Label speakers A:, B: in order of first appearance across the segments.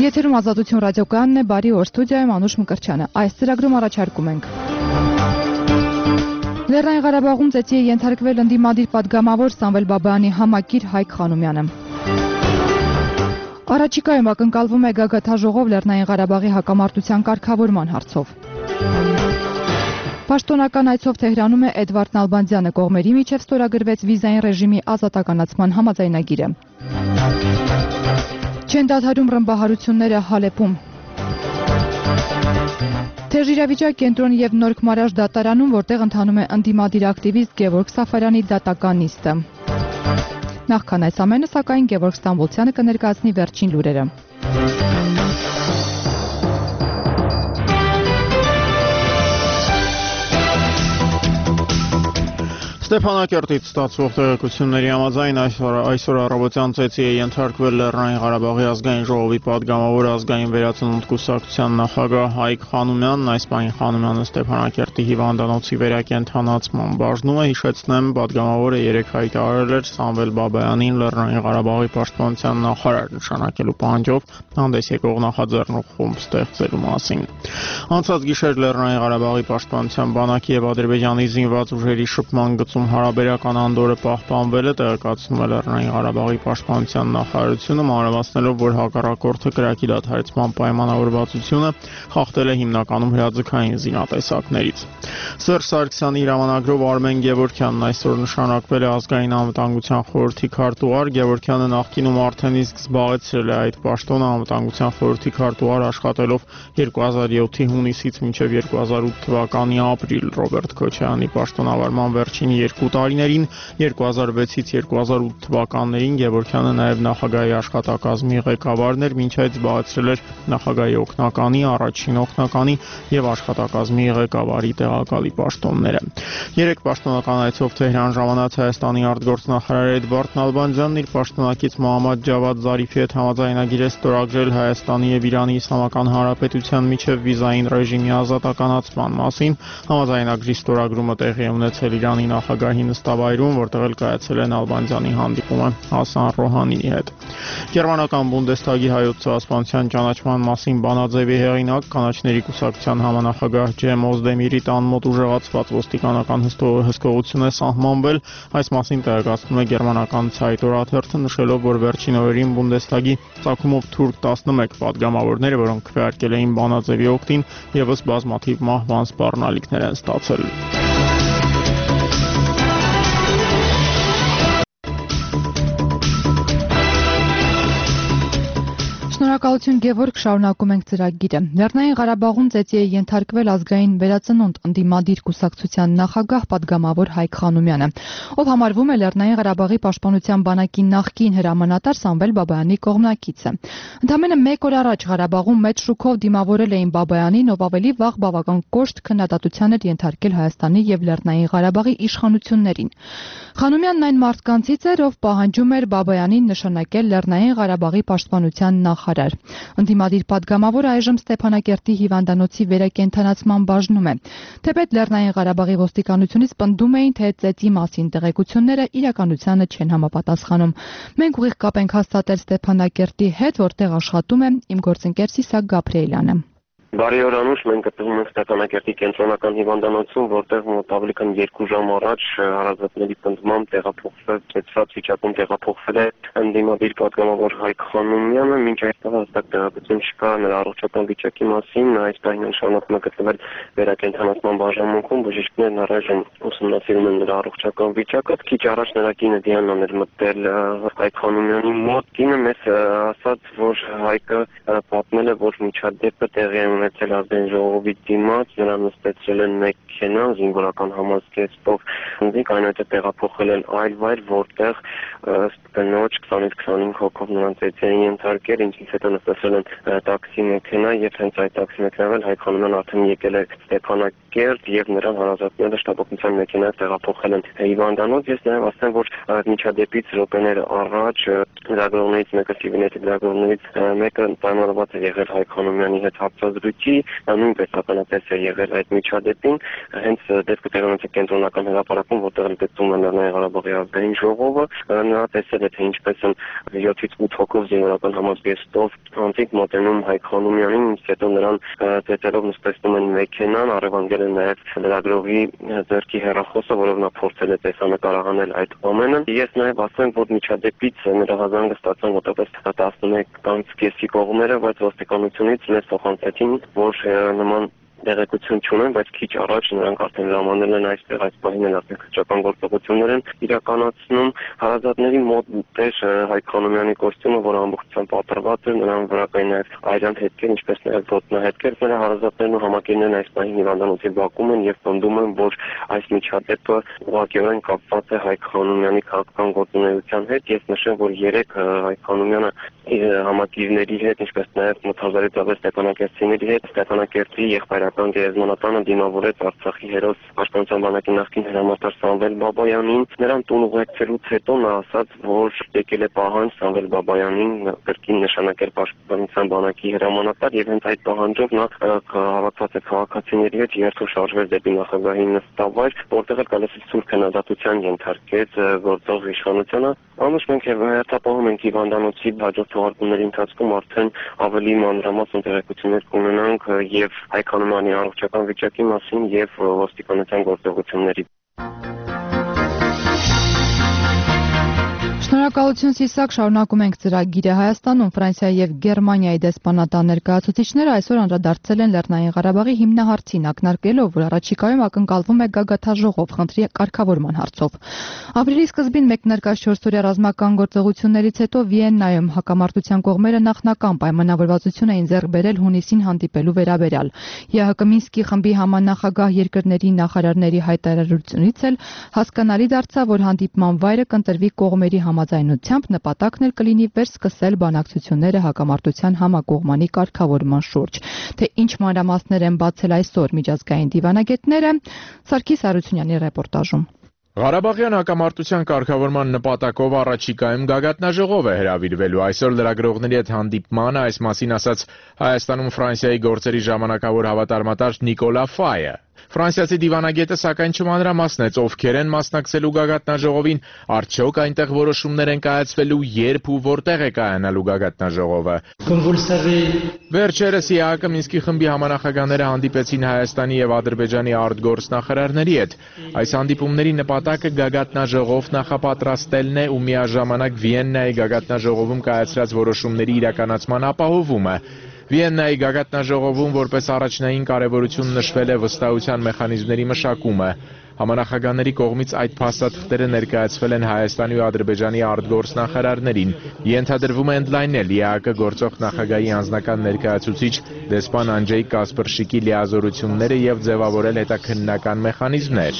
A: Եթերում Ազատություն ռադիոկայանն է, բարի օր, ստուդիայում Անուշ Մկրտչյանը։ Այս ծրագրում առաջարկում ենք. Լեռնային Ղարաբաղում ծեծի է ենթարկվել ընդդիմադիր պատգամավոր Սամվել Բաբայանի համակիր Հայկ Խանոմյանը։ Առաջիկայում ակնկալվում է գագաթաժողով Լեռնային Ղարաբաղի հակամարտության կարգավորման հարցով։ Պաշտոնական այցով Թեհրանում է Էդվարդ Նալբանդյանը, կողմերի միջև ստորագրվեց վիզային ռեժիմի ազատականացման համաձայնագիրը։ Չեն դադարում ռմբահարությունները Հալեպում։ Թեժ իրավիճակ կենտրոն և Նորք Մարաշ դատարանում, որտեղ ընթանում է ընդդիմադիր ակտիվիստ Գևորգ Սաֆարյանի դատական նիստը։ Նախքան այս ամենը, սակայն Գևորգ Ստամբոլցյանը կներկայացնի վերջին լուրերը։
B: Ստեփանակերտից ստացվող տեղեկությունների համաձայն այսօր առավոտյան ծեծի է ենթարկվել Լեռնային Ղարաբաղի ազգային ժողովի պատգամավոր ազգային վերածնունդ կուսակցության նախագահ Հայկ Խանոմյանն, այս պահին Խանոմյանը Ստեփանակերտի հիվանդանոցի վերակենդանացման բաժնում է, հիշեցնեմ, պատգամավորը երեկ հայտարարել էր Սամվել Բաբայանին Լեռնային Ղարաբաղի պաշտպանության նախարար նշանակելու պահանջով հանդես եկող նախաձեռնող խումբ ստեղծելու մասին։ Անցած գիշեր Լեռնային Ղարաբաղի պաշտպանության բանակի եւ Ադրբեջանի զինված ուժերի շփման հարաբերական անդորը պահպանվել է, տեղեկացնում է Լեռնային Ղարաբաղի պաշտպանության նախարարությունը, մանրամասնելով, որ հակառակորդը կրակի դադարեցման պայմանավորվածությունը խախտել է հիմնականում հրաձգային զինատեսակներից։ Սերժ Սարգսյանի հրամանագրով Արմեն Գևորգյանն այսօր նշանակվել է ազգային անվտանգության խորհրդի քարտուղար։ Գևորգյանը նախկինում արդեն իսկ զբաղեցրել է այդ պաշտոնը անվտանգության խորհրդի քարտուղար աշխատելով 2007-ի հունիսից մինչև 2008 թվականի ապրիլ Ռոբերտ Քոչարյանի պաշտոնավարման վերջին 2 տարիներին, 2006-ից 2008 թվականներին Գևորգյանը նաև նախագահի աշխատակազմի ղեկավարն էր, մինչ այդ զբաղեցրել էր նախագահի օգնականի, առաջին օգնականի եւ աշխատակազմի ղեկավարի տեղակալի պաշտոնները։ Երեք պաշտոնական այցով Թեհրան ժամանած Հայաստանի արտգործնախարար Էդվարդ Նալբանդյանն իր պաշտոնակից Մոհամմադ Ջավադ Զարիֆի հետ համաձայնագիր է ստորագրել Հայաստանի եւ Իրանի Իսլամական Հանրապետության միջև վիզային ռեժիմի ազատականացման մասին։ Համաձայնագրի ստորագրումը տեղի է ունեցել Իրանի նախագահի նստավայրում, որտեղ էլ կայացել է Նալբանդյանի հանդիպումը Հասան Ռոհանիի հետ։ Գերմանական Բունդեսթագի հայոց ցեղասպանության ճանաչման մասին բանաձևի հեղինակ, կանաչների կուսակցության համանախագահ Ջեմ Օզդեմիրի տան մոտ ուժեղացված ոստիկանական հսկողություն է սահմանվել։ Այս մասին տեղեկացնում է գերմանական Zeit օրաթերթը, նշելով, որ վերջին օրերին Բունդեսթագի ծագումով թուրք 11 պատգամավորներ, որոնք քվեարկել էին բանաձևի օգտին, եւս բազմաթիվ մահվան սպառնալիքներ են ստացել։
A: Շնորհակալություն Գևորգ, շարունակում ենք ծրագիրը։ Լեռնային Ղարաբաղում ծեծի է ենթարկվել ազգային վերածնունդ ընդդիմադիր կուսակցության նախագահ պատգամավոր Հայկ Խանոմյանը, ով համարվում է Լեռնային Ղարաբաղի պաշտպանության բանակի նախկին հրամանատար Սամվել Բաբայանի կողմնակիցը։ Ընդամենը 1 օր առաջ Ղարաբաղում մեծ շուքով դիմավորել էին Բաբայանին, ով ավելի վաղ բավական կոշտ քննադատության էր ենթարկել Հայաստանի եւ Լեռնային Ղարաբաղի իշխանություններին։ Խանոմյանն այն մարդկանցից էր, ով պահանջում էր Բաբայանին նշանակել Լեռնային Ղարաբաղի պաշտպանության նախարար։ Ընդդիմադիր պատգամավորը այժմ Ստեփանակերտի հիվանդանոցի վերակենդանացման բաժնում է։ Թեպետ Լեռնային Ղարաբաղի ոստիկանությունից պնդում էին, թե ծեծի մասին տեղեկությունները իրականությանը չեն համապատասխանում։ Մենք ուղիղ կապ ենք հաստատել Ստեփանակերտի հետ, որտեղ աշխատում է իմ գործընկեր Սիսակ Գաբրիելյանը։
C: Բարի օր Անուշ, մենք գտնվում ենք Ստեփանակերտի կենտրոնական հիվանդանոցում, որտեղ մոտ ավելի քան 2 ժամ առաջ հարազատների պնդմամբ ծեծված վիճակում տեղափոխվել է ընդդիմադիր պատգամավոր Հայկ Խանոմյանը, մինչ այստեղ հստակ տեղեկություն չկա նրա առողջական վիճակի մասին, այս պահին շարունակում է գտնվել վերակենդանացման բաժանմունքում, բժիշկներն առայժմ ուսումնասիրում են նրա առողջական վիճակը։ Քիչ առաջ նրա կինը Դիանան էր մտել Հայկ Խանոմյանի մոտ, կինը մեզ ասաց, որ Հայկը պատմել է, որ միջադեպը տեղի է ունեցել ազգային ժողովի դիմաց, նրան նստեցրել են մեքենա, զինվորական համազգեստով, այնուհետև տեղափոխել են այլ վայր, որտեղ կնոջ 20-25 հոգով նրան ծեծի են ենթարկել, ինչից հետո նստեցրել են տաքսի մեքենա եւ հենց այդ տաքսի մեքենայով Հայկ Խանոմյանն արդեն եկել է Ստեփանակերտ եւ նրան հարազատները շտաբօգնության մեքենայով տեղափոխել են հիվանդանոց։ Ես նաեւ ասեմ, որ միջադեպից րոպեներ առաջ լրագրողներից մեկը, Սիվինետի լրագրողներից մեկը պայմանավորված է եղել Հայկ Խանոմյանի հետ հարցազրույց Մարտի նույնպես ականատես է եղել այդ միջադեպին, հենց դեպքը տեղի ունեցել կենտրոնական հրապարակում, որտեղ գտնվում է Լեռնային Ղարաբաղի ազգային ժողովը, նա տեսել է, թե ինչպես են 7-ից 8 հոգով զինվորական համազգեստով անցիկ մոտենում Հայկ Խանոմյանին, հետո նրան ծեծելով նստեցնում են մեքենան, առևանգել են նաև լրագրողի ձեռքի հեռախոսը, որով նա փորձել է տեսանկարահանել այդ ամենը։ Ես նաև ասեմ, որ միջադեպից նրա հազանգը ստացան մոտավորապես 11:30 կողմերը, բայց ոստիկանությունից մեզ փոխանցեցին, որ նման տեղեկություն չունեն, բայց քիչ առաջ նրանք արդեն ժամանել են այստեղ, այս պահին էլ արդեն քրճական գործողություններ են իրականացնում։ Հարազատների մոտ էր Հայկ Խանոմյանի կոստյումը, որը ամբողջությամբ պատրված էր, նրան վրա կային նաև այրան հետքեր, ինչպես նաև ոտնահետքեր։ Նրա հարազատներն ու համակիրներն այս պահին հիվանդանոցի բակում են եւ պնդում են, որ այս միջադեպը ուղղակիորեն կապված է Հայկ Խանոմյանի քաղաքական գործունեության հետ։ Ես նշեմ, որ 3 Հայկ Խանոմյանը իր համակիրների հետ, ինչպես նաև մոթազարի ծավալ Ստեփանակերտցիների հետ Ստեփանակերտի եղբայրական գերեզմանատանը դիմավորեց Արցախի հերոս պաշտպանության բանակի նախկին հրամանատար Սամվել Բաբայանին։ Նրան տուն ուղեկցելուց հետո նա ասաց, որ եկել է պահանջ Սամվել Բաբայանին կրկին նշանակել պաշտպանության բանակի հրամանատար եւ հենց այդ պահանջով նա հավաքված է քաղաքացիների հետ երթով շարժվեց դեպի նախագահի նստավայր, որտեղ էլ գալիս սուր քննադատության ենթարկեց գործող իշխանությունը։ Անուշ մենք հերթապահում ենք հիվանդանոցի հաջորդ թողարկումների ընթացքում արդեն ավելի մանրամասն տեղեկություններ կունենանք եւ Հայկ Խանոմյանի առողջական վիճակի մասին եւ ոստիկանության գործողությունների։
A: Շնորհակալություն Սիսակ, շարունակում ենք ծրագիրը։ Հայաստանում Ֆրանսիայի եւ Գերմանիայի դեսպանատան ներկայացուցիչները այսօր անդրադարձել են Լեռնային Ղարաբաղի հիմնահարցին, ակնարկելով, որ առաջիկայում ակնկալվում է գագաթաժողով խնդրի կարգավորման հարցով։ Ապրիլի սկզբին մեկնարկած 4-օրյա ռազմական գործողություններից հետո Վիեննայում հակամարտության կողմերը նախնական պայմանավորվածություն էին ձեռք բերել հունիսին հանդիպելու վերաբերյալ։ ԵՀԿ Մինսկի խմբի համանախագահ երկրների նախարարների հայտարարությունից էլ հասկանալի դարձավ, որ հանդիպման վայրը կընտրվի կողմերի համաձայնությամբ, նպատակն էլ կլինի վերսկսել բանակցությունները հակամարտության համակողմանի կարգավորման շուրջ։ Թե ինչ մանրամասներ են բացել այսօր միջազգային դիվանագետները, Սարգիս Արությունյանի ռեպորտաժում։
D: Ղարաբաղյան հակամարտության կարգավորման նպատակով առաջիկայում գագաթնաժողով է հրավիրվելու։ Այսօր լրագրողների հետ հանդիպմանը այս մասին ասաց Հայաստանում Ֆրանսիայի գործերի ժամանակավոր հավատարմատար Նիկոլա Ֆայը։ Ֆրանսիացի դիվանագետը սակայն չմանրամասնեց ովքեր են մասնակցելու գագաթնաժողովին, արդյոք այնտեղ որոշումներ են կայացվելու, երբ ու որտեղ է կայանալու գագաթնաժողովը։ Վերջերս ԵԱՀԿ Մինսկի խմբի համանախագահները հանդիպեցին Հայաստանի եւ Ադրբեջանի արտգործնախարարների հետ։ Այս հանդիպումների նպատակը գագաթնաժողով նախապատրաստելն է ու միաժամանակ Վիեննայի գագաթնաժողովում կայացրած որոշումների իրականացման ապահովումը։ Վիեննայի գագաթնաժողովում որպես առաջնային կարևորություն նշվել է վստահության մեխանիզմների մշակումը։ Համանախագահների կողմից այդ փաստաթղթերը ներկայացվել են Հայաստանի ու Ադրբեջանի արտգործնախարարներին։ Ենթադրվում է ընդլայնել ԵԱՀԿ գործող նախագահի անձնական ներկայացուցիչ դեսպան Անջեյ Կասպրշիկի լիազորությունները եւ ձևավորել հետաքննական մեխանիզմներ։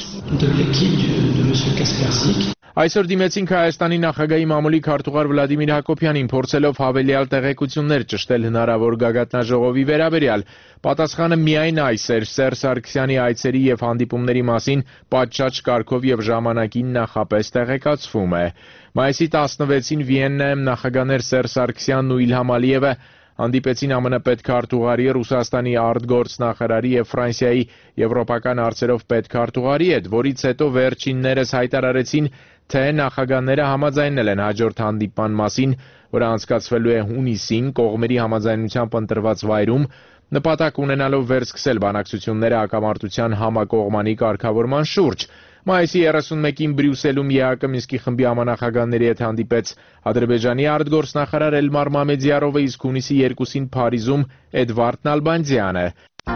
D: Այսօր դիմեցինք Հայաստանի նախագահի մամուլի քարտուղար Վլադիմիր Հակոբյանին, փորձելով հավելյալ տեղեկություններ ճշտել հնարավոր գագաթնաժողովի վերաբերյալ։ Պատասխանը միայն այս էր՝ Սերժ Սարգսյանի այցերի եւ հանդիպումների մասին պատշաճ կարգով եւ ժամանակին նախապես տեղեկացվում է։ Մայիսի 16-ին Վիեննայում նախագահներ Սերժ Սարգսյանն ու Իլհամ Ալիևը հանդիպեցին ԱՄՆ պետքարտուղարի, Ռուսաստանի արտգործնախարարի եւ Ֆրանսիայի եվրոպական հարցերով պետքարտուղարի հետ, որից հետո վերջիններս հայտարարեցին, թե նախագահները համաձայնել են հաջորդ հանդիպման մասին, որը անցկացվելու է հունիսին կողմերի համաձայնությամբ ընտրված վայրում, նպատակ ունենալով վերսկսել բանակցությունները հակամարտության համակողմանի կարգավորման շուրջ։ Մայիսի 31-ին Բրյուսելում ԵԱՀԿ Մինսկի խմբի համանախագահների հետ հանդիպեց Ադրբեջանի արտգործնախարար Էլմար Մամեդյարովը, իսկ հունիսի 2-ին Փարիզում Էդվարդ Նալբանդյանը։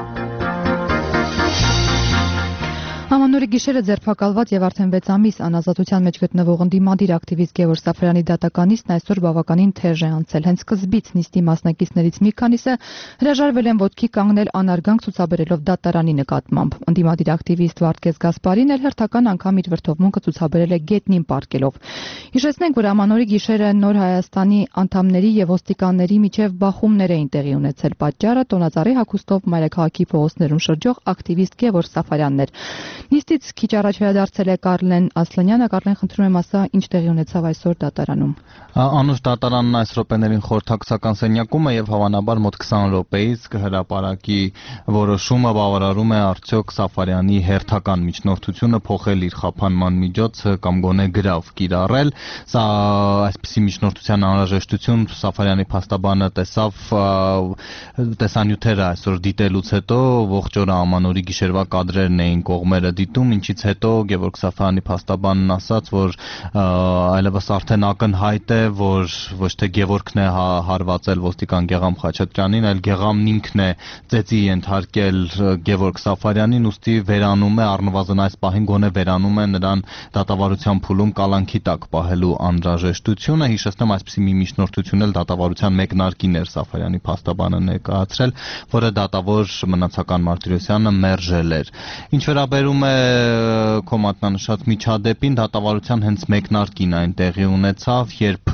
A: Ամանորի գիշերը ձերբակալված եւ արդեն 6 ամիս անազատության մեջ գտնվող ընդդիմադիր ակտիվիստ Գևորգ Սաֆարյանի դատականիստն այսօր բավականին թեժ է անցել։ Հենց սկզբից նիստի մասնակիցներից մի քանիսը հրաժարվել են ոտքի կանգնել անարգանք ցուցաբերելով դատարանի նկատմամբ։ Ընդդիմադիր ակտիվիստ Վարդգես Գասպարին էլ հերթական անգամ իր վրդովմունքը ցուցաբերել է գետնին պառկելով։ Հիշեցնենք, որ Ամանորի գիշերը Նոր Հայաստանի անդամների եւ ոստիկանների միջև բախումներ էին տեղի ունեցել։ Պատճառը տոնածառի հագուստով մայրաքաղաքի փողոցներում շրջող ակտիվիստ Գևորգ Սաֆարյանն էր։ Նիստից քիչ առաջ վերադարձել է Կարլեն Ասլանյանը։ Կարլեն, խնդրում եմ ասա, ինչ տեղի ունեցավ այսօր դատարանում։
E: Անուշ դատարանն այս րոպեներին խորհրդակցական սենյակում է եւ հավանաբար մոտ 20 րոպեից կհրապարակի որոշումը բավարարում է արդյոք Սաֆարյանի հերթական միջնորդությունը փոխել իր խափանման միջոցը կամ գոնե գրավ կիրառել։ Սա այսպիսի միջնորդության անհրաժեշտություն Սաֆարյանի փաստաբանը տեսավ տեսանյութերը այսօր դիտելուց հետո ողջ օրը ամանորի գիշերվա կադրերն էին կողմերը դիտում, ինչից հետո Գևորգ Սաֆարյանի փաստաբանն ասաց, որ այլևս արդեն ակնհայտ է, որ ոչ թե Գևորգն է հարվածել ոստիկան Գեգամ Խաչատրյանին, այլ Գեգամն ինքն է ծեծի ենթարկել Գևորգ Սաֆարյանին, ուստի վերանում է առնվազն այս պահին գոնե վերանում է նրան դատավարության փուլում կալանքի տակ պահելու անհրաժեշտությունը։ Հիշեցնեմ, այսպիսի մի միջնորդություն էլ դատավարության մեկնարկին էր Սաֆարյանի փաստաբանը ներկայացրել, որը դատավոր Մնացական Մարտիրոսյանը մերժել էր։ Ինչ վերաբերում է քո մատնանշած միջադեպին, դատավարության հենց մեկնարկին այն տեղի ունեցավ, երբ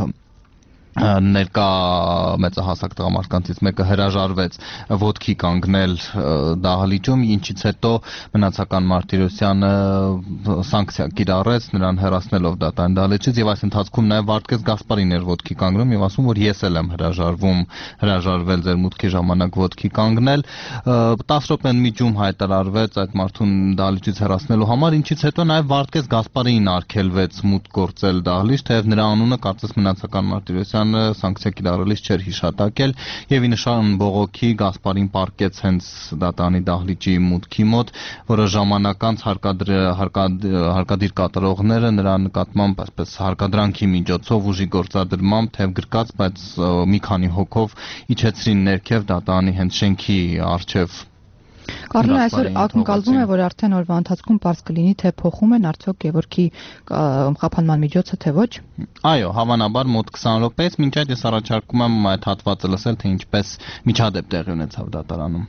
E: ներկա մեծահասակ տղամարդկանցից մեկը հրաժարվեց ոտքի կանգնել դահլիճում, ինչից հետո Մնացական Մարտիրոսյանը սանկցիա կիրառեց նրան հեռացնելով դատարան դահլիճից եւ այս ընթացքում նաեւ Վարդգես Գասպարին էր ոտքի կանգնում եւ ասում, որ ես էլ եմ հրաժարվել ձեր մուտքի ժամանակ ոտքի կանգնել։ 10 րոպեն միջում հայտարարվեց այդ մարդուն դահլիճից հեռացնելու համար, ինչից հետո նաեւ Վարդգես Գասպարին արգելվեց մուտք գործել դահլիճ, թեև նրա անունը կարծես Մնացական Մարտիրոսյանը սանկցիա կիրառելիս չէր հիշատակել եւ ի նշան բողոքի Գասպարին պարկեց հենց դատարանի դահլիճի մուտքի մոտ, որը ժամանակ անց հարկադիր կատարողները նրա նկատմամբ այսպես հարկադրանքի միջոցով ուժի գործադրմամբ թեև գրկած, բայց մի քանի հոգով իջեցրին ներքև դատարանի հենց շենքի առջև։
A: Կարլեն, այսօր ակնկալվում է, որ արդեն օրվա ընթացքում պարզ կլինի, թե փոխում են արդյոք Գևորգի խափանման միջոցը, թե ոչ։
E: Այո, հավանաբար մոտ 20 րոպեից, մինչ այդ ես առաջարկում եմ այդ հատվածը լսել, թե ինչպես միջադեպ տեղի ունեցավ դատարանում։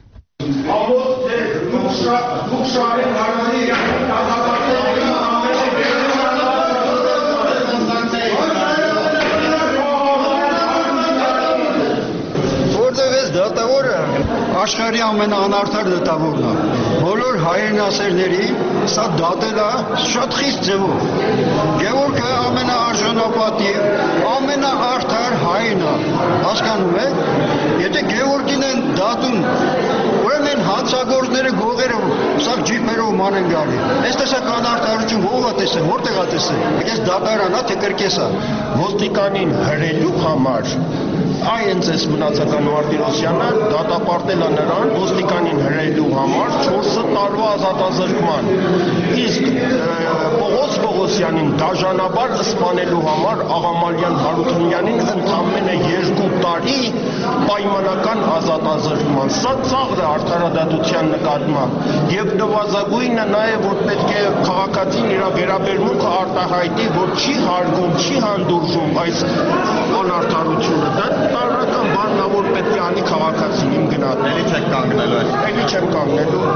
F: Դատավորը աշխարհի ամենաանարդար դատավորն է։ Բոլոր հայրենասերների սա դատել է շատ խիստ ձևով։ Գևորգը ամենաարժանապատիվ, ամենաարդար հայրն է։ Հասկանում եք, եթե Գևորգին են դատում, ուրեմն հանցագործները գողերը սա ջիպերով ման են գալի։ Այս տեսակ անարդարություն ո՞վ է տեսել, որտեղ է տեսել։ Այս դատարանն է, թե կրկես է։
G: Ոստիկանին հրելու համար այնց էս Մնացական Մարտիրոսյանը դատապարտել է նրան ոստիկանին հրելու համար 4 տարվա ազատազրկման, իսկ Պողոս Պողոսյանին դաժանաբար սպանելու համար Աղամալյան Հարությունյանին ընդամենը 2 տարի պայմանական ազատազրկման։ Սա ծաղր է արդարադատության նկատմամբ եւ նվազագույնը նաեւ որ պետք է քաղաքացին իր վերաբերմունքը արտահայտի, որ չի հարգում, չի հանդուրժում այս անարդարությունը։ Դա տարական բանն է, որ պետք է անի քաղաքացին իմ գնահատների չեք կանգնելու։ Էլի չեմ կանգնելու։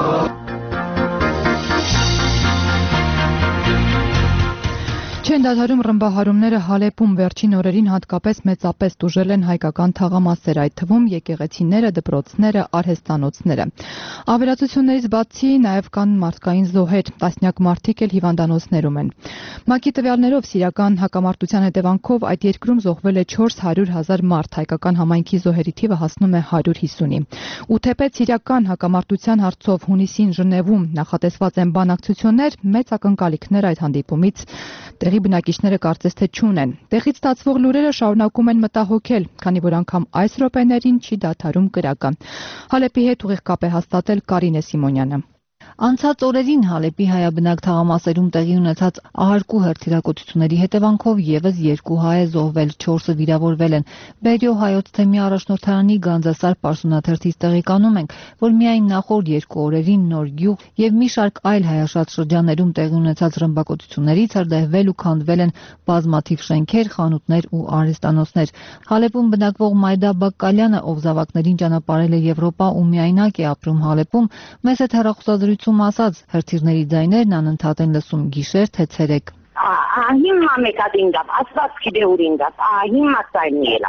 A: Չեն դադարում ռմբահարումները Հալեպում վերջին օրերին հատկապես մեծապես տուժել են հայկական թաղամասեր, այդ թվում եկեղեցիները, դպրոցները, արհեստանոցները։ Ավերածություններից բացի նաև կան մարդկային զոհեր, տասնյակ մարդիկ էլ հիվանդանոցներում են։ ՄԱԿ-ի տվյալներով սիրիական հակամարտության հետևանքով այդ երկրում զոհվել է 400,000 մարդ, հայկական համայնքի զոհերի թիվը հասնում է 150-ի։ Ու թեպետ սիրիական հակամարտության հարցով հունիսին Ժնևում նախատեսված են բանակցություններ, մեծ ակնկալիքներ այդ հանդիպումից տեղի բնակիչները կարծես թե չունեն։ Տեղից ստացվող լուրերը շարունակում են մտահոգել, քանի որ անգամ այս րոպեներին չի դադարում կրակը։ Հալեպի հետ ուղիղ կապ է հաստատել Կարինե Սիմոնյանը։
H: Անցած օրերին Հալեպի հայաբնակ թաղամասերում տեղի ունեցած ահարկու հերթիրակոծությունների հետևանքով եւս 2 հայ է զոհվել, 4-ը վիրավորվել են։ Բերյո հայոց թեմի առաջնորդարանի Գանձասար պարսունաթերթից տեղեկանում ենք, որ միայն նախորդ 2 օրերին Նոր Գյուղ եւ մի շարք այլ հայաշատ շրջաններում տեղի ունեցած ռմբակոծություններից հրդեհվել ու քանդվել են բազմաթիվ շենքեր, խանութներ ու արհեստանոցներ։ Հալեպում բնակվող Մայդա Բակկալյանը, ով զավակներին ճանապարհել է Եվրոպա ու միայնակ է ապրում Հալեպում, մեծ հետ հեռախոսազրույցում ասաց, հրթիռների ձայներն անընդհատ են լսում գիշեր թե ցերեկ։
I: Հիմա մեկադին գավ, ասված գիտե ուրին գավ, հիմա ցայնի ելավ։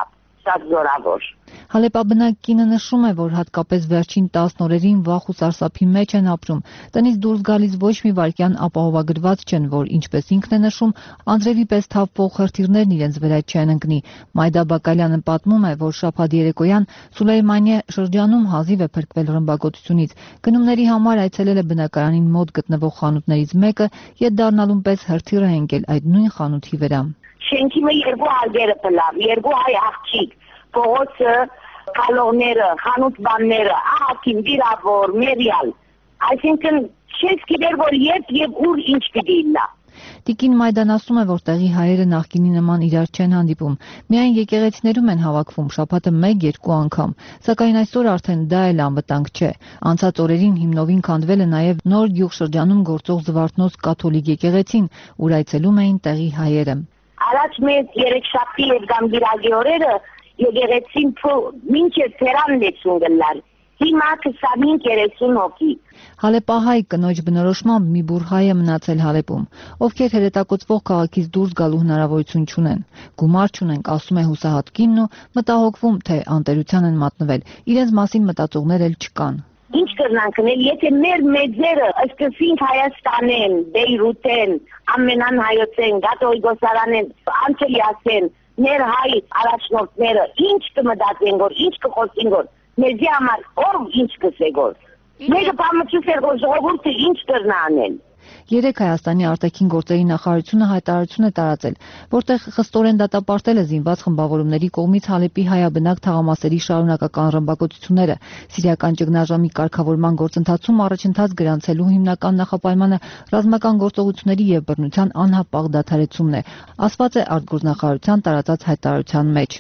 I: շատ զորավոր։
H: Հալեպաբնակ կինը նշում է, որ հատկապես վերջին 10 օրերին վախ ու սարսափի մեջ են ապրում։ Տնից դուրս գալիս ոչ մի վայրկյան ապահովագրված չեն, որ ինչպես ինքն է նշում, անձրևի պես թափվող հրթիռներն իրենց վրա չեն ընկնի։ Մայդա Բակալյանը պատմում է, որ շաբաթ երեկոյան Սուլեյմանիե շրջանում հազիվ է փրկվել ռմբակոծությունից։ Գնումների համար այցելել է բնակարանին մոտ գտնվող խանութներից մեկը, ետ դառնալուն պես հրթիռ է ընկել այդ նույն խանութի վրա։
I: Շենքի մեջ 2 արգերը փլավ, 2 հայ աղջիկ, փողոցը, կալողները, խանութբանները, ահագին վիրավոր, մերյալ։ Այսինքն չես գիտեր, որ երբ եւ ուր ինչ պիտի լինի։
H: Տիկին Մայդան ասում է, որ տեղի հայերը նախկինի նման իրար չեն հանդիպում։ Միայն եկեղեցիներում են հավաքվում շաբաթը 1-2 անգամ, սակայն այսօր արդեն դա էլ անվտանգ չէ։ Անցած օրերին հիմնովին քանդվել է նաև Նոր Գյուղ շրջանում գործող Զվարթնոց կաթոլիկ եկեղեցին, ուր այցելում էին տեղի հայերը։
I: Առաջ մեզ երեքշաբթի եւ գամբիրագի օրերը եկեղեցին մինչև թերան լեցուն գլար։ Հիմա 25-30 հոգի։
H: Հալեպահայ կնոջ բնորոշմամբ մի բուռ հայ է մնացել Հալեպում, ովքեր հրետակոծվող քաղաքից դուրս գալու հնարավորություն չունեն։ Գումար չունենք, ասում է հուսահատ կինն ու մտահոգվում, թե անտերության են մատնվել։ Իրենց մասին մտածողներ էլ չկան։
I: Ինչ կրնանք անել, եթե մեր մեծերը ըսկսինք Հայաստանեն, Բեյրութեն, ամենան հայոցեն, Գատոյի գոսարանեն, Անջելիասեն, մեր հայ առաջնորդները ինչ կմտածեն, որ ինչ կխոսին, որ մեզի համար ով ինչ կսեգոր։ Մեկը պամծուս էր, որ ժողովուրդը ինչ կրնա անել։
H: Երեք Հայաստանի արտաքին գործերի նախարարությունը հայտարարություն է տարածել, որտեղ խստորեն դատապարտել է զինված խմբավորումների կողմից Հալեպի հայաբնակ թաղամասերի շարունակական ռմբակոծությունները։ Սիրիական ճգնաժամի կարգավորման գործընթացում առաջընթաց գրանցելու հիմնական նախապայմանը ռազմական գործողությունների եւ բռնության անհապաղ դադարեցումն է, ասված է արտգործնախարարության տարածած հայտարարության մեջ։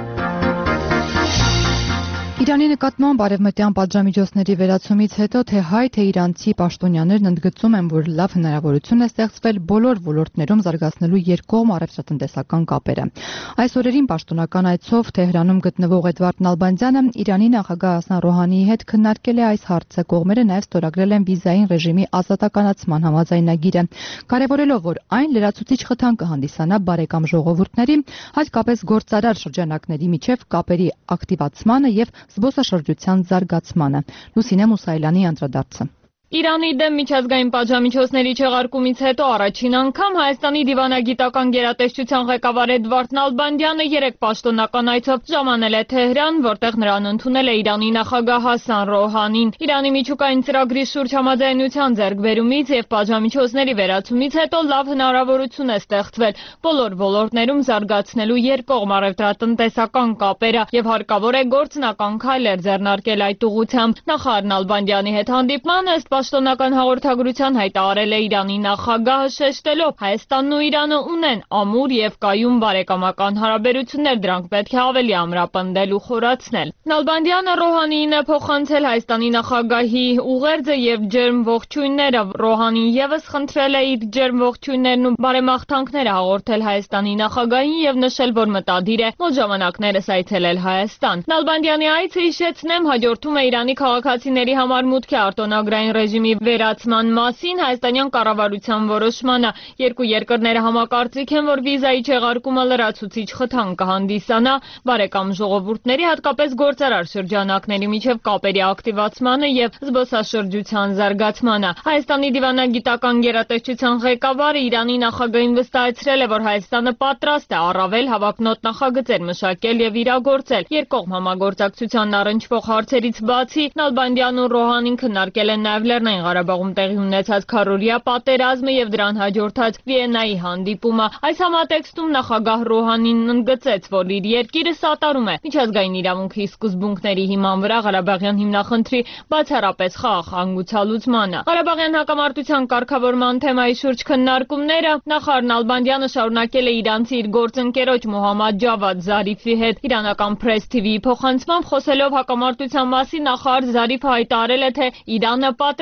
A: Իրանի նկատմամբ արևմտյան պատժամիջոցների վերացումից հետո թե հայ, թե իրանցի պաշտոնյաներն ընդգծում են, որ լավ հնարավորություն է ստեղծվել բոլոր ոլորտներում զարգացնելու երկկողմ առևտրատնտեսական կապերը։ Այս օրերին պաշտոնական այցով Թեհրանում գտնվող Էդվարդ Նալբանդյանը Իրանի նախագահ Հասան Ռոհանիի հետ քննարկել է այս հարցը։ Կողմերը նաև ստորագրել են վիզային ռեժիմի ազատականացման համաձայնագիրը, կարևորելով, որ այն լրացուցիչ խթան կհանդիսանա բարեկամ ժողովուրդների, հատկապես գործարար շրջանակների միջև կապերի ակտիվացմանը եւ զբոսաշրջության զարգացմանը։ Լուսինե Մուսայելյանի անդրադարձը։
J: Իրանի դեմ միջազգային պատժամիջոցների չեղարկումից հետո առաջին անգամ Հայաստանի դիվանագիտական գերատեսչության ղեկավար Էդվարդ Նալբանդյանը երեք պաշտոնական այցով ժամանել է Թեհրան, որտեղ նրան ընդունել է Իրանի նախագահ Հասան Ռոհանին։ Իրանի միջուկային ծրագրի շուրջ համաձայնության ձեռքբերումից եւ պատժամիջոցների վերացումից հետո լավ հնարավորություն է ստեղծվել բոլոր ոլորտներում զարգացնելու երկկողմ առևտրատնտեսական կապերը եւ հարկավոր է գործնական քայլեր ձեռնարկել այդ ուղղությամբ։ Նախարար Նալբանդյանի հետ հանդիպման ըստ պաշտոնական հաղորդագրության հայտարարել է Իրանի նախագահը, շեշտելով Հայաստանն ու Իրանը ունեն ամուր եւ կայուն բարեկամական հարաբերություններ, դրանք պետք է ավելի ամրապնդել ու խորացնել։ Նալբանդյանը Ռոհանիին է փոխանցել Հայաստանի նախագահի ուղերձը եւ ջերմ ողջույնները։ Ռոհանին եւս խնդրել է իր ջերմ ողջույններն ու բարեմաղթանքները հաղորդել Հայաստանի նախագահին եւ նշել, որ մտադիր է մոտ ժամանակներս այցելել Հայաստան։ Նալբանդյանի այցը, հիշեցնեմ, հաջորդում է Իրանի քաղաքացիների համար մուտքի արտոնագրային ռեժիմի վերացման մասին հայաստանյան կառավարության որոշմանը։ Երկու երկրները համակարծիք են, որ վիզայի չեղարկումը լրացուցիչ խթան կհանդիսանա բարեկամ ժողովուրդների, հատկապես գործարար շրջանակների միջև կապերի ակտիվացմանը եւ զբոսաշրջության զարգացմանը։ Հայաստանի դիվանագիտական գերատեսչության ղեկավարը Իրանի նախագահին վստահեցրել է, որ Հայաստանը պատրաստ է առավել հավակնոտ նախագծեր մշակել եւ իրագործել։ Երկկողմ համագործակցության առնչվող հարցերից բացի Նալբանդյանն ու Ռոհանին քննարկել են նաև Լեռնային Ղարաբաղում տեղի ունեցած քառօրյա պատերազմը եւ դրան հաջորդած Վիեննայի հանդիպումը։ Այս համատեքստում նախագահ Ռոհանին ընդգծեց, որ իր երկիրը սատարում է միջազգային իրավունքի սկզբունքների հիման վրա Ղարաբաղյան հիմնախնդրի բացառապես խաղաղ հանգուցալուծմանը։ Ղարաբաղյան հակամարտության կարգավորման թեմայի շուրջ քննարկումները նախարար Նալբանդյանը շարունակել է իրանցի իր գործընկերոջ Մոհամմադ Ջավադ Զարիֆի հետ։ Իրանական Press TV-ի փոխանցմամբ խոսելով հակամարտության մասին նախարար Զարիֆը հայտարարել է, թե Իրանը պատրաստ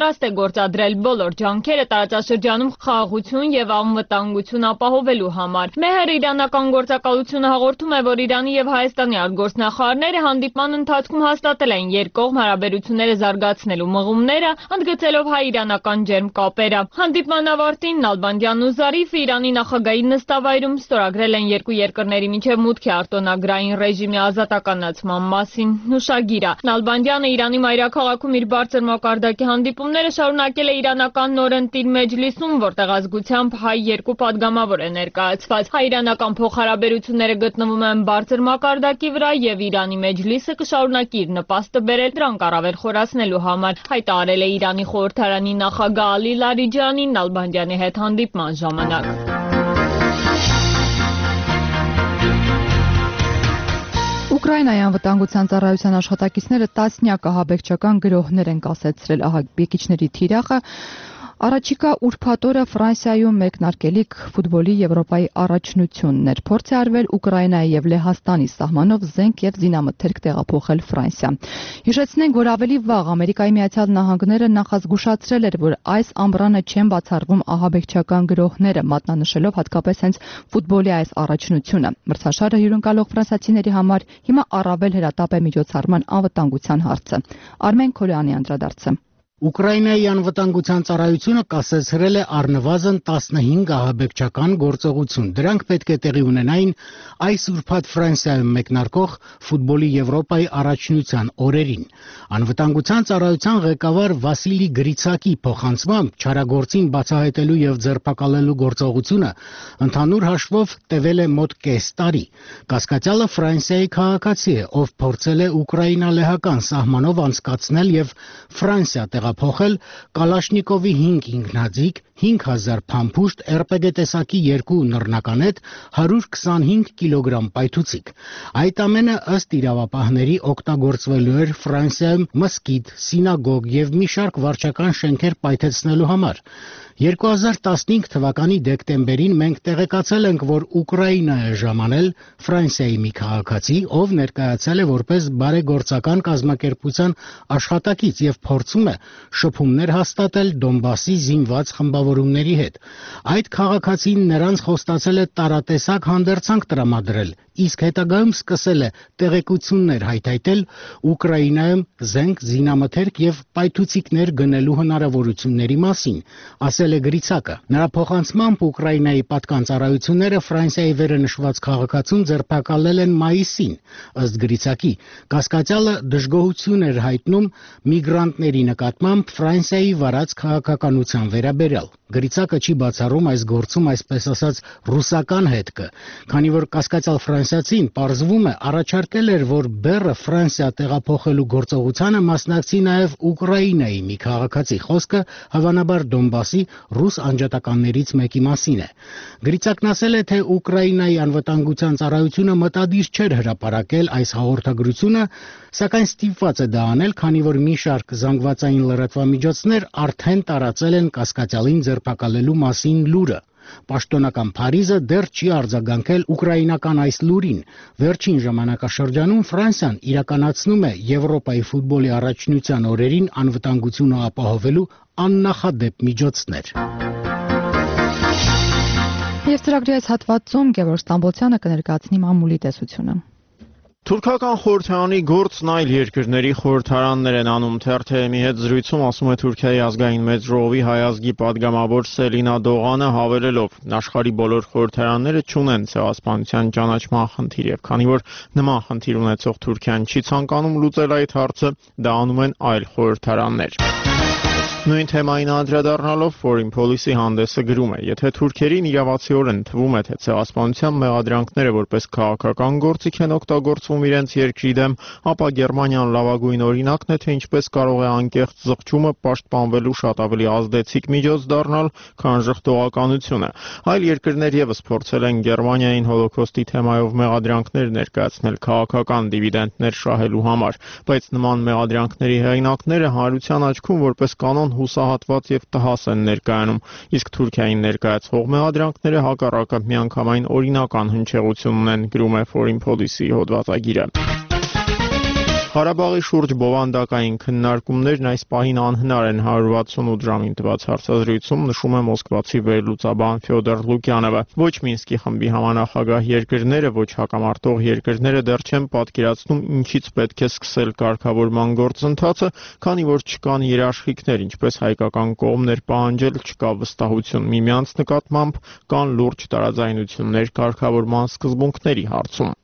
J: պատրաստ է գործադրել բոլոր ջանքերը տարածաշրջանում խաղաղություն եւ անվտանգություն ապահովելու համար։ Մեհերը իրանական գործակալությունը հաղորդում է, որ Իրանի եւ Հայաստանի արտգործնախարարները հանդիպման ընթացքում հաստատել են երկկողմ հարաբերությունները զարգացնելու մղումները, ընդգծելով հայ-իրանական ջերմ կապերը։ Հանդիպման ավարտին Նալբանդյանն ու Զարիֆը Իրանի նախագահի նստավայրում ստորագրել են երկու երկրների միջև մուտքի արտոնագրային ռեժիմի ազատականացման մասին հուշագիրը։ Նալբանդյանը Իրանի մայրաքաղաքում իր բարձր մակարդակի հանդիպումները շարունակել է իրանական նորընտիր մեջլիսում, որտեղ ազգությամբ հայ երկու падգամավոր է ներկայացված։ Հայ-իրանական փոխհարաբերությունները գտնվում են բարձր մակարդակի վրա եւ Իրանի մեջլիսը կշարունակի իր նպաստը բերել դրանք առավել խորացնելու համար, հայտարարել է Իրանի խորհրդարանի նախագահ Ալի Լարիջանի Նալբանդյանի հետ հանդիպման ժամանակ։
A: Ուկրաինայի անվտանգության ծառայության աշխատակիցները տասնյակ ահաբեկչական գրոհներ են կասեցրել ահաբեկիչների թիրախը Առաջիկա ուրբաթ օրը Ֆրանսիայում մեկնարկելիք ֆուտբոլի Եվրոպայի առաջնությունն էր։ Փորձ է արվել Ուկրաինայի եւ Լեհաստանի սահմանով զենք եւ զինամթերք տեղափոխել Ֆրանսիա։ Հիշեցնենք, որ ավելի վաղ Ամերիկայի Միացյալ Նահանգները նախազգուշացրել էր, որ այս ամռանը չեն բացառվում ահաբեկչական գրոհները, մատնանշելով հատկապես հենց ֆուտբոլի այս առաջնությունը։ Մրցաշարը հյուրընկալող ֆրանսիացիների համար հիմա առավել հրատապ է միջոցառման անվտանգության հարցը։ Արմեն Քոլյանի անդրադարձը։
K: Ուկրաինայի անվտանգության ծառայությունը կասեցրել է առնվազն 15 ահաբեկչական գործողություն։ Դրանք պետք է տեղի ունենային այս ուրբաթ Ֆրանսիայում մեկնարկող ֆուտբոլի Եվրոպայի առաջնության օրերին։ Անվտանգության ծառայության ղեկավար Վասիլի Գրիցակի փոխանցմամբ չարագործին բացահայտելու եւ ձերբակալելու գործողությունը ընդհանուր հաշվով տևել է մոտ կես տարի։ Կասկածյալը Ֆրանսիայի քաղաքացի է, ով փորձել է ուկրաինա-լեհական սահմանով անցկացնել եւ Ֆրանսիա տեղափոխել Կալաշնիկովի 5 ինքնաձիգ, 5000 փամփուշտ, RPG տեսակի 2 նռնականետ, 125 կիլոգրամ պայթուցիկ։ Այդ ամենը ըստ իրավապահների օգտագործվելու էր Ֆրանսիայում մսկիթ, սինագոգ եւ մի շարք վարչական շենքեր պայթեցնելու համար։ 2015 թվականի դեկտեմբերին մենք տեղեկացել ենք, որ Ուկրաինա է ժամանել Ֆրանսիայի մի քաղաքացի, ով ներկայացել է որպես բարեգործական կազմակերպության աշխատակից եւ փորձում է շփումներ հաստատել Դոնբասի զինված խմբավորումների հետ։ Այդ քաղաքացին նրանց խոստացել է տարատեսակ հանդերձանք տրամադրել, իսկ հետագայում սկսել է տեղեկություններ հայթայթել Ուկրաինայում զենք, զինամթերք եւ պայթուցիկներ գնելու հնարավորությունների մասին, ասել է Գրիցակը։ Նրա փոխանցմամբ Ուկրաինայի պատկան ծառայությունները Ֆրանսիայի վերը նշված քաղաքացուն ձերբակալել են մայիսին։ Ըստ Գրիցակի, կասկածյալը դժգոհություն էր հայտնում միգրանտների նկատմամբ Ֆրանսիայի վարած քաղաքականության վերաբերյալ։ Գրիցակը չի բացառում այս գործում այսպես ասած ռուսական հետքը, քանի որ կասկածյալ ֆրանսիացին պարզվում է առաջարկել էր, որ բեռը Ֆրանսիա տեղափոխելու գործողությանը մասնակցի նաև Ուկրաինայի մի քաղաքացի, խոսքը հավանաբար Դոնբասի ռուս անջատականներից մեկի մասին է։ Գրիցակն ասել է, թե Ուկրաինայի անվտանգության ծառայությունը մտադիր չէր հրապարակել այս հաղորդագրությունը, սակայն ստիպված է դա անել, քանի որ մի շարք զանգվածային լրատվամիջոցներ արդեն տարածել են կասկածյալին ձերբակալելու մասին լուրը։ Պաշտոնական Փարիզը դեռ չի արձագանքել ուկրաինական այս լուրին։ Վերջին ժամանակաշրջանում Ֆրանսիան իրականացնում է Եվրոպայի ֆուտբոլի առաջնության օրերին անվտանգությունը ապահովելու աննախադեպ միջոցներ։
A: Եվ ծրագրի այս հատվածում Գևորգ Ստամբոլցյանը կներկայացնի մամուլի տեսությունը։
B: Թուրքական խորհրդարանի գործն այլ երկրների խորհրդարաններ են անում։ Թերթ-ի հետ զրույցում ասում է Թուրքիայի ազգային մեծ ժողովի հայ ազգի падգամավոր Սելինա Դողանը, հավելելով. աշխարհի բոլոր խորհրդարանները չունեն ցեղասպանության ճանաչման խնդիր, եւ քանի որ նման խնդիր ունեցող Թուրքիան չի ցանկանում լուծել այդ հարցը, դա անում են այլ խորհրդարաններ։ Նույն թեմային անդրադառնալով Foreign Policy հանդեսը գրում է. եթե թուրքերին իրավացիորեն թվում է, թե ցեղասպանության մեղադրանքները որպես քաղաքական գործիք են օգտագործվում իրենց երկրի դեմ, ապա Գերմանիան լավագույն օրինակն է, թե ինչպես կարող է անկեղծ զղջումը պաշտպանվելու շատ ավելի ազդեցիկ միջոց դառնալ, քան ժխտողականությունը։ Այլ երկրներ եւս փորձել են Գերմանիային հոլոկոստի թեմայով մեղադրանքներ ներկայացնել քաղաքական դիվիդենդներ շահելու համար, բայց նման մեղադրանքների հեղինակները հանրության աչքում որպես կանոն հուսահատված եւ տհաս են ներկայանում, իսկ Թուրքիային ներկայացող մեղադրանքները հակառակը միանգամայն օրինական հնչեղություն ունեն, գրում է Foreign Policy հոդվածագիրը։ Ղարաբաղի շուրջ բովանդակային քննարկումներն այս պահին անհնար են 168 ժամին տված հարցազրույցում նշում է մոսկվացի վերլուծաբան Ֆյոդոր Լուկյանովը։ Ոչ Մինսկի խմբի համանախագահ երկրները, ոչ հակամարտող երկրները դեռ չեն պատկերացնում ինչից պետք է սկսել կարգավորման գործընթացը, քանի որ չկան երաշխիքներ, ինչպես հայկական կողմներ պահանջել, չկա վստահություն միմյանց նկատմամբ, կան լուրջ տարաձայնություններ կարգավորման սկզբունքների հարցում։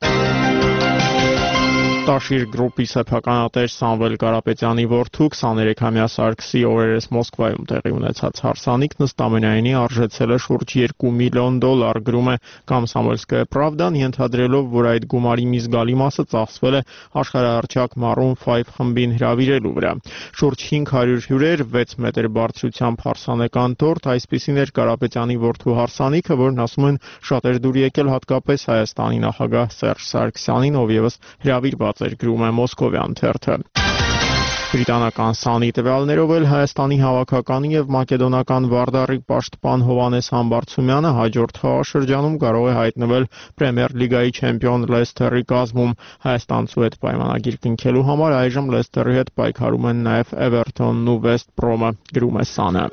B: Տաշիր գրուպի սեփականատեր Սամվել Կարապետյանի որդու 23-ամյա Սարգսի օրերս Մոսկվայում տեղի ունեցած հարսանիքն ըստ ամենայնի արժեցել է շուրջ $2 միլիոն, գրում է Կոմսոմոլսկայա Պրավդան, ենթադրելով, որ այդ գումարի մի զգալի մասը ծախսվել է աշխարհահռչակ Maroon 5 խմբին հրավիրելու վրա։ Շուրջ 500 հյուրեր, 6 մետր բարձրությամբ հարսանեկան տորտ, այսպիսին էր Կարապետյանի որդու հարսանիքը, որն ասում են շատեր դուր եկել հատկապես Հայաստանի նախագահ Սերժ Սարգսյանին, ով ևս հրավիրված էր, գրում է Մոսկովյան թերթը։ Բրիտանական Սանի տվյալներով էլ Հայաստանի հավաքականի եւ մակեդոնական Վարդարի պաշտպան Հովհաննես Համբարձումյանը հաջորդ խաղաշրջանում կարող է հայտնվել Պրեմիեր լիգայի չեմպիոն Լեսթերի կազմում։ Հայաստանցու հետ պայմանագիր կնքելու համար այժմ Լեսթերի հետ պայքարում են նաեւ Էվերթոնն ու Վեստ Բրոմը, գրում է Սանը։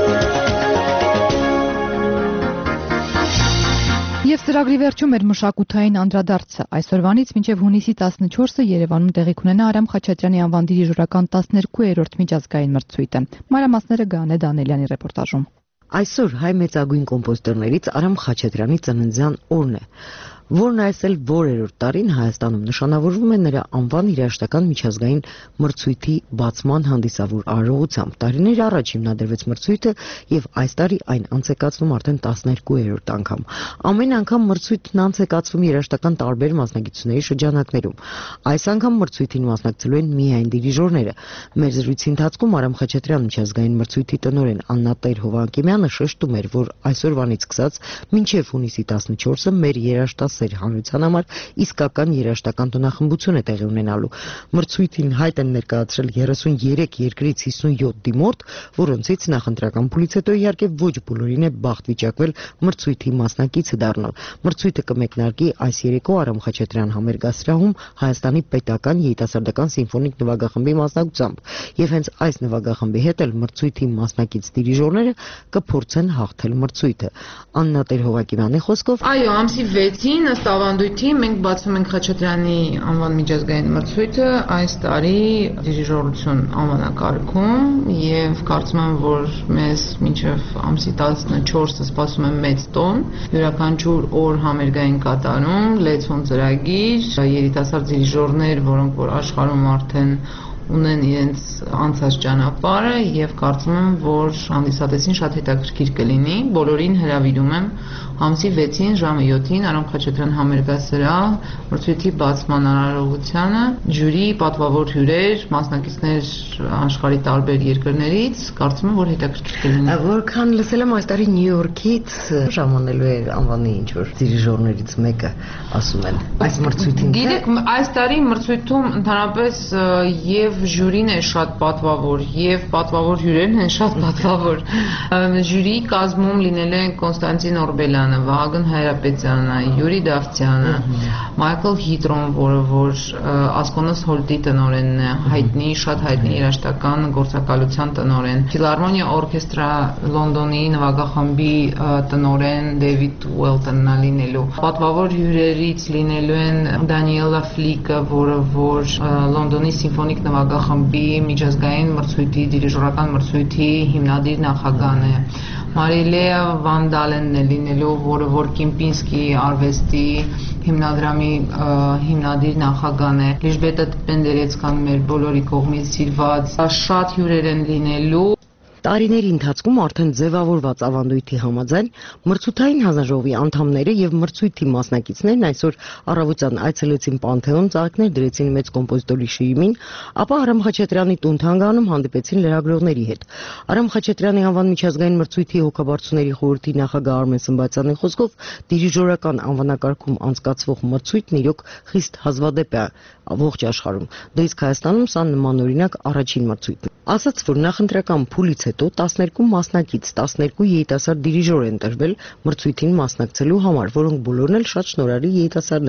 A: Եվ ծրագրի վերջում էր մշակութային անդրադարձը։ Այսօրվանից մինչև հունիսի 14-ը Երևանում տեղի կունենա Արամ Խաչատրյանի անվան դիրիժորական 12-րդ միջազգային մրցույթը։ Մանրամասները Գանե Դանելյանի ռեպորտաժում։
L: Այսօր հայ մեծագույն կոմպոզիտորներից Արամ Խաչատրյանի ծննդյան օրն է, որն այսել որերորդ տարին Հայաստանում նշանավորվում է նրա անվան երաժշտական միջազգային մրցույթի բացման հանդիսավոր արարողությամբ։ Տարիներ առաջ հիմնադրվեց մրցույթը եւ այս տարի այն անց է կացվում արդեն 12-րդ անգամ։ Ամեն անգամ մրցույթն անց է կացվում երաժշտական տարբեր մասնագիտությունների շրջանակներում։ Այս անգամ մրցույթին մասնակցելու են միայն դիրիժորները։ Մեր զրույցի ընթացքում Արամ Խաչատրյան միջազգային մրցույթի տնօրեն Աննա Հովհաննիսյանը շեշտում էր, որ այսօրվանից սկսած մինչև հունիսի 14-ը մեր երաժշտասեր հանրության համար իսկական երաժշտական տոնախմբություն է տեղի ունենալու։ Մրցույթին հայտ են ներկայացրել 33 երկրից 57 դիմորդ, որոնցից նախընտրական փուլից հետո իհարկե ոչ բոլորին է բախտ վիճակվել մրցույթի մասնակիցը դառնալ։ Մրցույթը կմեկնարկի այս երեկո Արամ Խաչատրյան համերգասրահում Հայաստանի պետական երիտասարդական սիմֆոնիկ նվագախմբի մասնակցությամբ, եւ հենց այս նվագախմբի հետ էլ մրցույթի մասնակից դիրիժորները կփորձեն հաղթել մրցույթը։ Աննա Հովհաննիսյանի խոսքով,
M: այո, ամսի 6-ին ըստ ավանդույթի մենք բացում ենք Խաչատրյանի անվան միջազգային մրցույթը այս տարի դիրիժորություն անվանակարգում եւ կարծում եմ, որ մեզ մինչեւ ամսի 14-ը սպասում է մեծ տոն, յուրաքանչյուր օր համերգային կատարում, լեցուն ծրագիր, երիտասարդ դիրիժորներ, որոնք որ աշխարհում արդեն ունեն իրենց անցած ճանապարհը եւ կարծում եմ, որ հանդիսատեսին շատ հետաքրքիր կլինի։ Բոլորին հրավիրում եմ ամսի 6-ին ժամը 7-ին Արամ Խաչատրյան համերգասրահ մրցույթի բացման արարողությանը ժյուրի, պատվավոր հյուրեր, մասնակիցներ աշխարհի տարբեր երկրներից, կարծում եմ, որ հետաքրքիր կլինի։
L: Որքան լսել եմ այս տարի Նյու Յորքից ժամանելու է անվանի ինչ որ դիրիժորներից մեկը, ասում են, այս մրցույթին։
M: Գիտեք, այս տարի մրցույթում ընդհանրապես եւ ժյուրին է շատ պատվավոր եւ պատվավոր հյուրերն են շատ պատվավոր։ Ժյուրի կազմում լինել են Կոնստանտին Օրբելյանը, Վահագն Հայրապետյանը, Յուրի Դավթյանը, Մայքլ Հիտրոն, որը որ Ասկոնոս Հոլտի տնօրենն է, հայտնի, շատ հայտնի երաժշտական գործակալության տնօրեն, Ֆիլհարմոնիա օրքեստրա Լոնդոնի նվագախմբի տնօրեն Դեվիդ Ուելտոնն լինելու։ Պատվավոր հյուրերից լինելու են Դանիելա Ֆլիկը, որը որ Լոնդոնի սիմֆոնիկ նվագախմբի միջազգային մրցույթի, դիրիժորական մրցույթի հիմնադիր նախագահն է։ Մարիլեա Վանդալենն է լինելու, որը որ Կիմպինսկի արվեստի հիմնադրամի հիմնադիր նախագահն է։ Լիժբետա Պենդերեցկան մեր բոլորի կողմից սիրված շատ հյուրեր են լինելու։
L: Տարիների ընթացքում արդեն ձևավորված ավանդույթի համաձայն մրցութային հանձնաժողովի անդամները եւ մրցույթի մասնակիցներն այսօր առավոտյան այցելեցին Պանթեոն, ծաղիկներ դրեցին մեծ կոմպոզիտորի շիրիմին, ապա Արամ Խաչատրյանի տուն-թանգարանում հանդիպեցին լրագրողների հետ։ Արամ Խաչատրյանի անվան միջազգային մրցույթի հոգաբարձուների խորհրդի նախագահ Արմեն Սմբացյանի խոսքով դիրիժորական անվանակարգում անցկացվող մրցույթն իրոք խիստ հազվադեպ է ողջ աշխարհում։ Դա իսկ Հայաստանում սա նմանօրինակ առաջին մրցույթն է։ Ասաց, որ նախընտրական փուլից հետո 12 մասնակից, 12 երիտասարդ դիրիժոր են տրվել մրցույթին մասնակցելու համար, որոնք բոլորն էլ շատ շնորհալի երիտասարդներ են։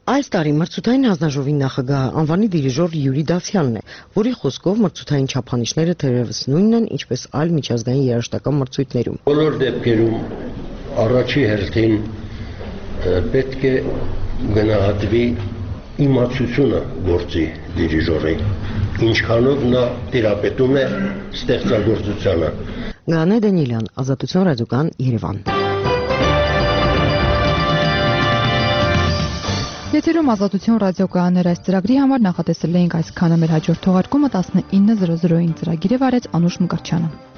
L: Այս տարի մրցութային հանձնաժողովի նախագահ անվանի դիրիժոր Յուրի Դավթյանն է, որի խոսքով մրցութային չափանիշները թերևս նույնն են, ինչպես այլ միջազգային երաժշտական մրցույթներում։
N: Բոլոր դեպքերում առաջի հերթին պետք է գնահատվի իմացությունը գործի դիրիժորի, ինչքանով նա տիրապետում է ստեղծագործությանը։
L: Գանե Դանիելյան, Ազատություն ռադիոկան, Երևան։
A: Եթերում Ազատություն ռադիոկայաններ այս ծրագրի համար նախատեսել էինք այսքանը, մեր հաջորդ թողարկումը 19:00-ին ծրագիրը վարեց Անուշ Մկրտչյանը։